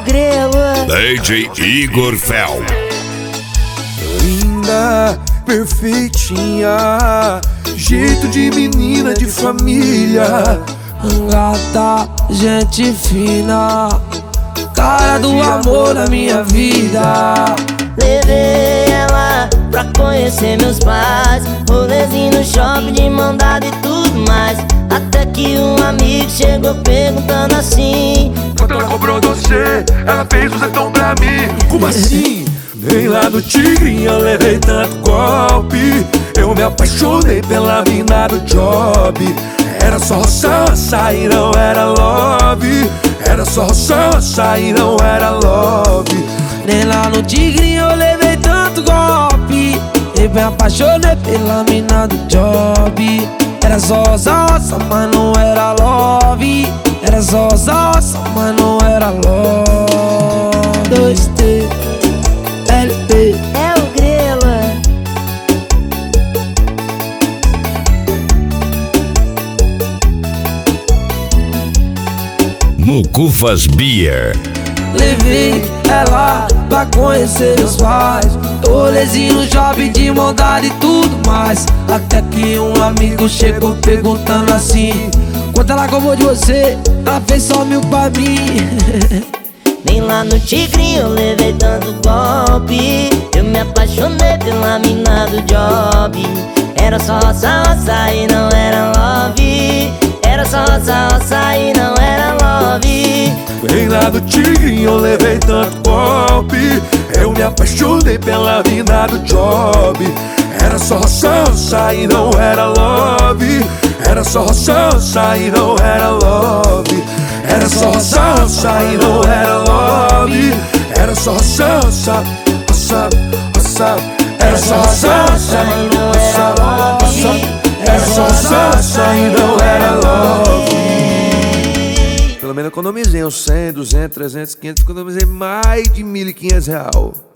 grelo. DJ Igor Fel. Linda, perfeitinha, jeito de menina de família. Gata, gente fina, cara do amor da minha vida. Levei ela pra conhecer meus pais, rolezinho no shopping de mão dada e tudo mais. Até que um amigo chegou perguntando assim: quanto ela cobrou você? Ela fez o zetão pra mim. Como assim? Nem lá no Tigrinho eu levei tanto golpe. Eu me apaixonei pela mina do job. Era só roça e não era love. Era só roça e não era love. Nem lá no Tigrinho eu levei tanto golpe. Eu me apaixonei pela mina do job. Era só roça, mas não era love. Era só roça, mas não era love. 2T, LP. é o grelo. Mucufas Beer. Levei ela pra conhecer meus pais, rolezinho no shopping de mão dada e tudo mais. Até que um amigo chegou perguntando assim: quanto ela cobrou de você? Ela fez só 1000 pra mim. Nem lá no Tigrinho eu levei tanto golpe. Eu me apaixonei pela mina do job. Era só roça e não era love. Era só roça e não era love. Nem lá do Tigrinho eu levei tanto golpe. Eu me apaixonei pela mina do job. Era só roça e não era love. Era só roça e não era love. Era só roça e não era love. Era só roça. Era só roça e não era love. Era só roça e não era love. Pelo menos economizei uns 100, 200, 300, 500. Economizei mais de R$1.500.